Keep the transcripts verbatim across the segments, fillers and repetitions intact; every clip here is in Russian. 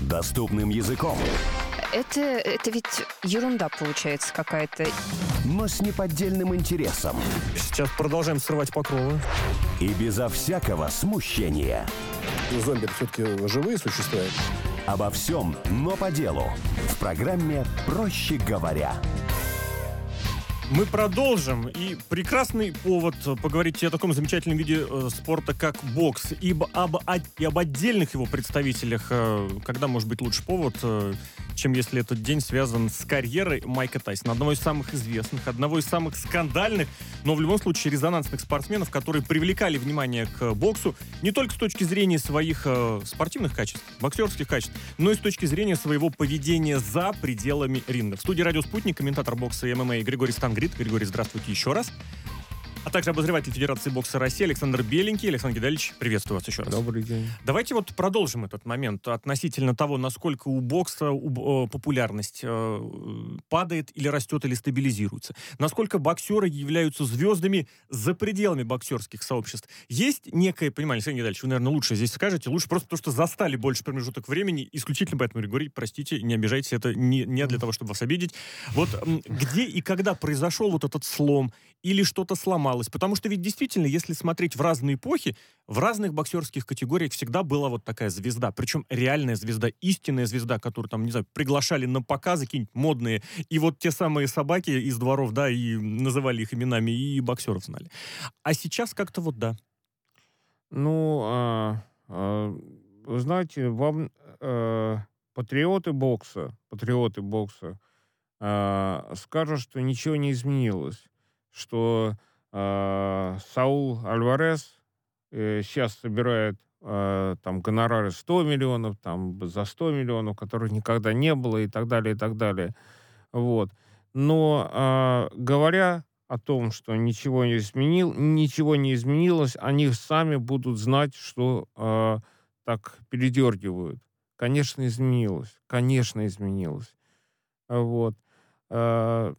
Доступным языком, Это, это ведь ерунда получается какая-то. но с неподдельным интересом. Сейчас продолжаем срывать покровы. И безо всякого смущения. Зомби все-таки живые существа? Обо всем, но по делу. В программе «Проще говоря». Мы продолжим. И прекрасный повод поговорить о таком замечательном виде э, спорта, как бокс. Ибо об, о- и об отдельных его представителях. Э, когда может быть лучше повод, э, чем если этот день связан с карьерой Майка Тайсона. Одного из самых известных, одного из самых скандальных, но в любом случае резонансных спортсменов, которые привлекали внимание к боксу не только с точки зрения своих э, спортивных качеств, боксерских качеств, но и с точки зрения своего поведения за пределами ринга. В студии «Радио Спутник» комментатор бокса и ММА Григорий Стангрид. Григорий, здравствуйте еще раз. А также обозреватель Федерации бокса России Александр Беленький. Александр Гидальевич, приветствую вас еще раз. Добрый день. Давайте вот продолжим этот момент относительно того, насколько у бокса у, э, популярность э, падает или растет, или стабилизируется. Насколько боксеры являются звездами за пределами боксерских сообществ. Есть некое понимание, Александр Гидальевич, вы, наверное, лучше здесь скажете, лучше просто потому, что застали больше промежуток времени, исключительно поэтому, Григорий, простите, не обижайтесь, это не, не для того, чтобы вас обидеть. Вот м, где и когда произошел вот этот слом, или что-то сломалось? Потому что ведь действительно, если смотреть в разные эпохи, в разных боксерских категориях всегда была вот такая звезда. Причем реальная звезда, истинная звезда, которую там, не знаю, приглашали на показы какие-нибудь модные. И вот те самые собаки из дворов, да, и называли их именами, и боксеров знали. А сейчас как-то вот да. Ну, а, а, вы знаете, вам э, патриоты бокса, патриоты бокса а, скажут, что ничего не изменилось, что а, Саул Альварес э, сейчас собирает а, там гонорары сто миллионов, там за сто миллионов, которых никогда не было, и так далее, и так далее. Вот. Но а, говоря о том, что ничего не изменил, ничего не изменилось, они сами будут знать, что а, так передергивают. Конечно, изменилось. Конечно, изменилось. Вот. А,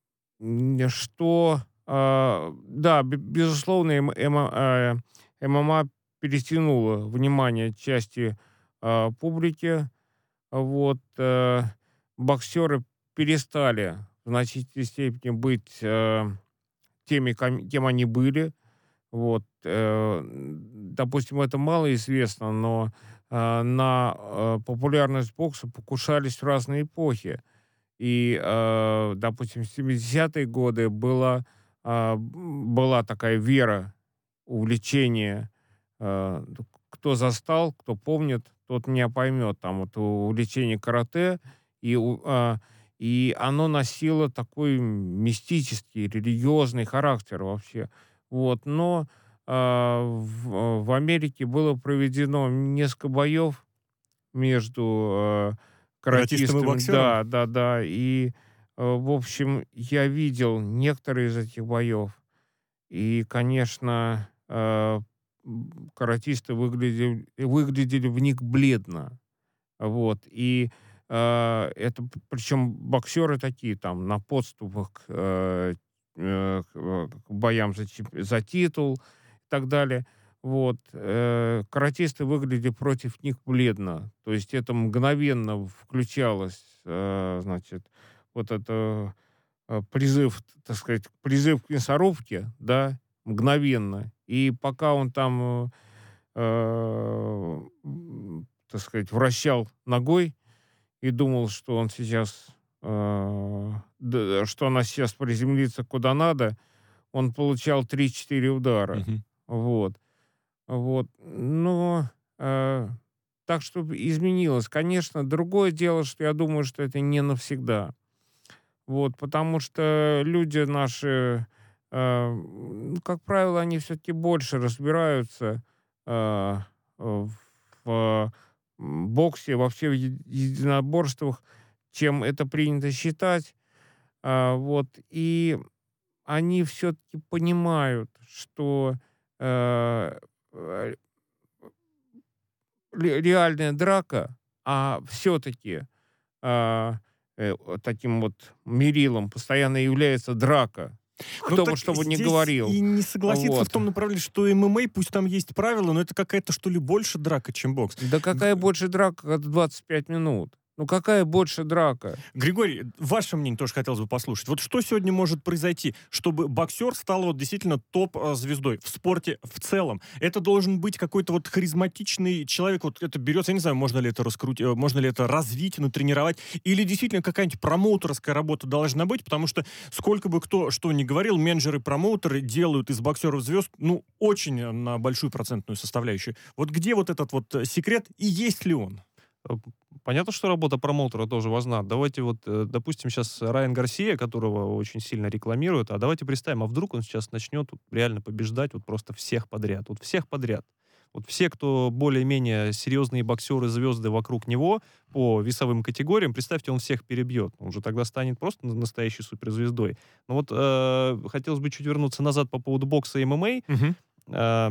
м, что, а, да, б- безусловно, эм- эм- а, ММА перетянуло внимание части а, публики. Вот. э, Боксеры перестали в значительной степени быть э, теми, ком- кем они были. Вот. э, Допустим, это мало известно, но э, на э, популярность бокса покушались в разные эпохи. И, э, допустим, в семидесятые годы была, а, м, была такая вера, увлечение. э, Кто застал, кто помнит, тот меня поймет. Там вот увлечение карате, и, у- а, и оно носило такой мистический, религиозный характер вообще. Вот. Но а, в, в Америке было проведено несколько боев между э, Каратистом и каратистами. боксером? Да, да, да. И, э, в общем, я видел некоторые из этих боев. И, конечно, э, м, каратисты выглядели, выглядели в них бледно. Вот. И э, это, причем боксеры такие там на подступах к, э, э, к, э, к боям за, чемп- за титул и так далее. Вот. Э, каратисты выглядели против них бледно. То есть это мгновенно включалось, э, значит, вот это э, призыв, так сказать, призыв к мясорубке, да, мгновенно. И пока он там, э, э, м, так сказать, вращал ногой и думал, что он сейчас, э, д- что она сейчас приземлится куда надо, он получал три-четыре удара. Мгм. Вот. Вот. Но э, так, чтобы изменилось. Конечно, другое дело, что я думаю, что это не навсегда. Вот, потому что люди наши, э, ну, как правило, они все-таки больше разбираются э, в в, м, боксе, вообще в е- единоборствах, чем это принято считать. А, вот, и они все-таки понимают, что э, э, ре- реальная драка, а все-таки а, э, вот таким вот мерилом постоянно является драка. Ну, Кто так бы что бы ни здесь говорил. и не согласиться Вот. в том направлении, что ММА, пусть там есть правила, но это какая-то, что ли, больше драка, чем бокс. Да какая больше драка, как двадцать пять минут? Ну какая больше драка? Григорий, ваше мнение тоже хотелось бы послушать. Вот что сегодня может произойти, чтобы боксер стал вот действительно топ-звездой в спорте в целом? Это должен быть какой-то вот харизматичный человек, вот это берется, я не знаю, можно ли это раскрутить, можно ли это развить, натренировать, или действительно какая-нибудь промоутерская работа должна быть, потому что сколько бы кто что ни говорил, менеджеры, промоутеры делают из боксеров звезд, ну, очень на большую процентную составляющую. Вот где вот этот вот секрет и есть ли он? Понятно, что работа промоутера тоже важна. Давайте вот, э, допустим, сейчас Райан Гарсия, которого очень сильно рекламируют, а давайте представим, а вдруг он сейчас начнет вот реально побеждать вот просто всех подряд. Вот всех подряд. Вот все, кто более-менее серьезные боксеры, звезды вокруг него по весовым категориям, представьте, он всех перебьет. Он уже тогда станет просто настоящей суперзвездой. Но вот э, хотелось бы чуть вернуться назад по поводу бокса и ММА. Угу. Э,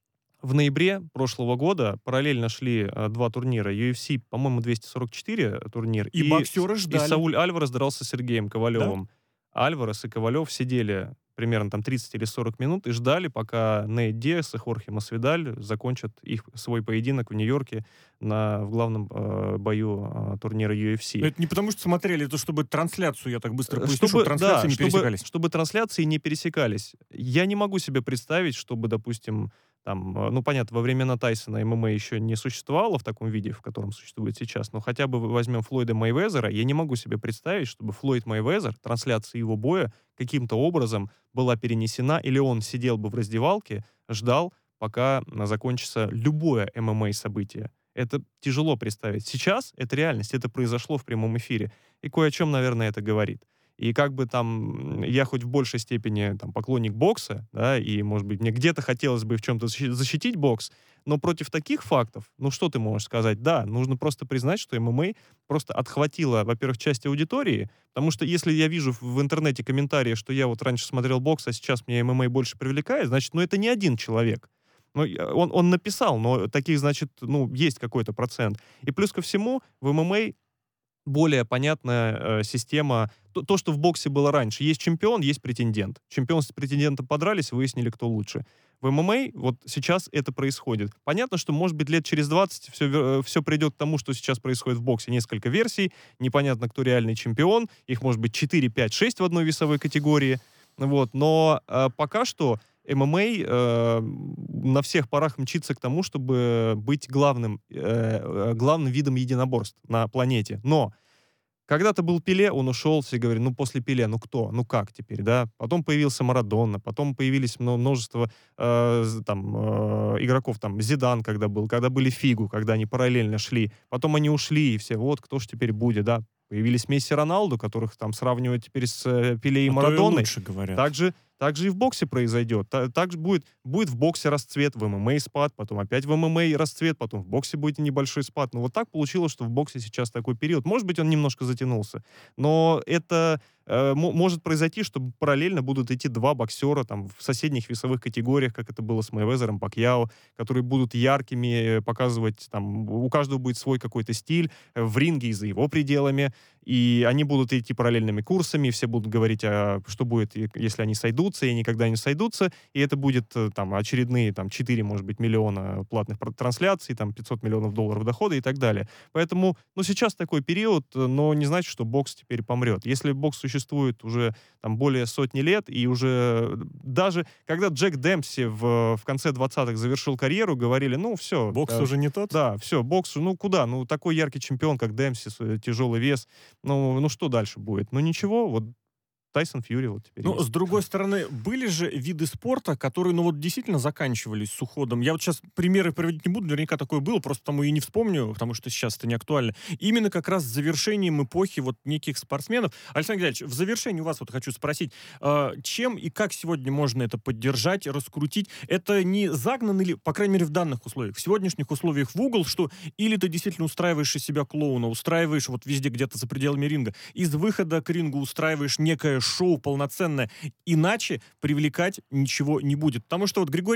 В ноябре прошлого года параллельно шли э, два турнира. ю эф си, по-моему, двести сорок четыре турнир. И боксеры И ждали. Сауль Альварес дрался с Сергеем Ковалевым. Альварес и Ковалев сидели примерно там тридцать или сорок минут и ждали, пока Нейт Диас и Хорхе Масвидаль закончат их, свой поединок в Нью-Йорке на, в главном э, бою э, турнира ю эф си. Но это не потому, что смотрели, это чтобы трансляцию, я так быстро поясню, Чтобы, чтобы трансляции да, не чтобы, пересекались. чтобы трансляции не пересекались. Я не могу себе представить, чтобы, допустим, там, э, ну, понятно, во времена Тайсона ММА еще не существовало в таком виде, в котором существует сейчас, но хотя бы возьмем Флойда Мейвезера, я не могу себе представить, чтобы Флойд Мейвезер, трансляция его боя, каким-то образом была перенесена, или он сидел бы в раздевалке, ждал, пока закончится любое ММА-событие. Это тяжело представить. Сейчас это реальность, это произошло в прямом эфире. И кое о чем, наверное, это говорит. И как бы там я хоть в большей степени там, поклонник бокса, да, и, может быть, мне где-то хотелось бы в чем-то защитить бокс, но против таких фактов, ну что ты можешь сказать? Да, нужно просто признать, что ММА просто отхватила, во-первых, часть аудитории, потому что если я вижу в интернете комментарии, что я вот раньше смотрел бокс, а сейчас меня ММА больше привлекает, значит, ну это не один человек. Ну, он, он написал, но таких, значит, ну, есть какой-то процент. И плюс ко всему, в ММА более понятная э, система. То, то, что в боксе было раньше. Есть чемпион, есть претендент. Чемпион с претендентом подрались, выяснили, кто лучше. В ММА вот сейчас это происходит. Понятно, что, может быть, лет через двадцать все, все придет к тому, что сейчас происходит в боксе. Несколько версий, непонятно, кто реальный чемпион. Их может быть четыре, пять, шесть в одной весовой категории. Вот. Но э, пока что ММА э, на всех парах мчится к тому, чтобы быть главным, э, главным видом единоборств на планете. Но когда-то был Пеле, он ушел, все говорили, ну после Пеле, ну кто, ну как теперь, да? Потом появился Марадона, потом появились множество э, там, э, игроков, там Зидан, когда был, когда были Фигу, когда они параллельно шли. Потом они ушли, и все, вот кто ж теперь будет, да? Появились Месси, Роналду, которых там сравнивают теперь с э, Пеле и А Марадоной. лучше говорят. Также, также и в боксе произойдет. Та- Также будет, будет в боксе расцвет, в ММА спад, потом опять в ММА расцвет, потом в боксе будет небольшой спад. Но вот так получилось, что в боксе сейчас такой период. Может быть, он немножко затянулся. Но это э, м- может произойти, что параллельно будут идти два боксера там, в соседних весовых категориях, как это было с Мэйвезером, Пакьяо, которые будут яркими, э, показывать, там, у каждого будет свой какой-то стиль э, в ринге и за его пределами. И они будут идти параллельными курсами, все будут говорить, а, что будет, если они сойдутся, и никогда не сойдутся. И это будет там, очередные там, четыре, может быть, миллиона платных трансляций, там, пятьсот миллионов долларов дохода и так далее. Поэтому ну, сейчас такой период, но не значит, что бокс теперь помрет. Если бокс существует уже там, более сотни лет, и уже даже когда Джек Демпси в, в конце двадцатых завершил карьеру, говорили, ну все. Бокс да, уже не тот? Да, все, бокс, ну куда? Ну такой яркий чемпион, как Демпси, тяжелый вес. Ну, ну что дальше будет? Ну ничего, вот Тайсон Фьюри вот теперь Ну, есть. с другой стороны, были же виды спорта, которые, ну, вот действительно заканчивались с уходом. Я вот сейчас примеры приводить не буду, наверняка такое было, просто потому и не вспомню, потому что сейчас это не актуально. Именно как раз с завершением эпохи вот неких спортсменов. Александр Геннадьевич, в завершении у вас вот хочу спросить, э, чем и как сегодня можно это поддержать, раскрутить? Это не загнан или, по крайней мере, в данных условиях, в сегодняшних условиях в угол, что или ты действительно устраиваешь из себя клоуна, устраиваешь вот везде где-то за пределами ринга, из выхода к рингу устраиваешь некое шоу полноценное, иначе привлекать ничего не будет. Потому что вот Григорий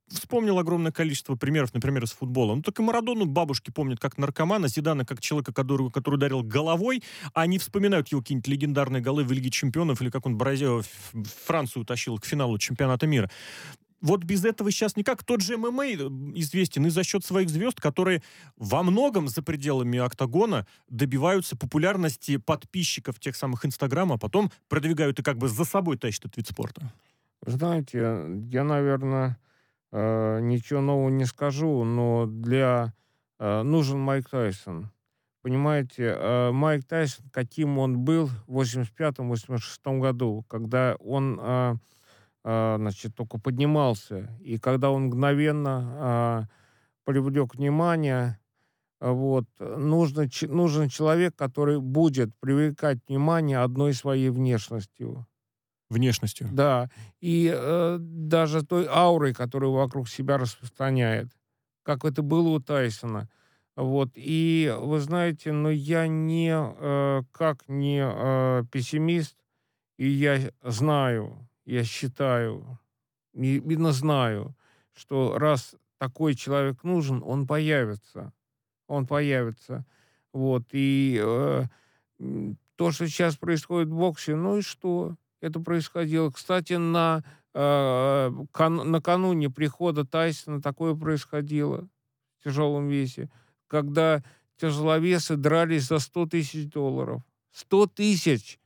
вспомнил огромное количество примеров, например, из футбола. Ну, так и Марадону бабушки помнят как наркомана, Зидана как человека, который, который ударил головой, а они вспоминают его какие-нибудь легендарные голы в Лиге чемпионов или как он Бразилию, Францию утащил к финалу чемпионата мира. Вот без этого сейчас никак. Тот же эм эм а известен и за счет своих звезд, которые во многом за пределами октагона добиваются популярности подписчиков тех самых Инстаграма, а потом продвигают и как бы за собой тащат этот вид спорта. Знаете, я, наверное, э, ничего нового не скажу, но для э, нужен Майк Тайсон. Понимаете, э, Майк Тайсон, каким он был в восемьдесят пятом — восемьдесят шестом году, когда он э, э, значит, только поднимался, и когда он мгновенно э, привлек внимание, э, вот, нужно, ч- нужен человек, который будет привлекать внимание одной своей внешностью. Внешностью. Да, и э, даже той аурой, которую вокруг себя распространяет, как это было у Тайсона. Вот, и вы знаете, но я не, э, как не э, пессимист, и я знаю, я считаю, и именно знаю, что раз такой человек нужен, он появится, он появится. Вот, и э, м, то, что сейчас происходит в боксе, ну и что? Это происходило. Кстати, на, э, кан- накануне прихода Тайсона такое происходило в тяжелом весе, когда тяжеловесы дрались за сто тысяч долларов. сто тысяч!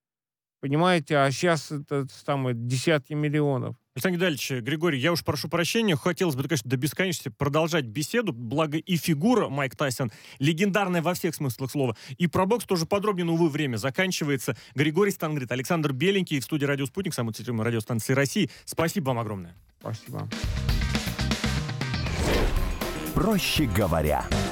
Понимаете? А сейчас это самое, десятки миллионов. Александр Геннадьевич, Григорий, я уж прошу прощения, хотелось бы, конечно, до бесконечности продолжать беседу, благо и фигура Майк Тайсон легендарная во всех смыслах слова, и про бокс тоже подробнее, но, увы, время заканчивается. Григорий Стангрит, Александр Беленький в студии «Радио Спутник», самой цитируемой радиостанции России. Спасибо вам огромное. Спасибо. Проще говоря.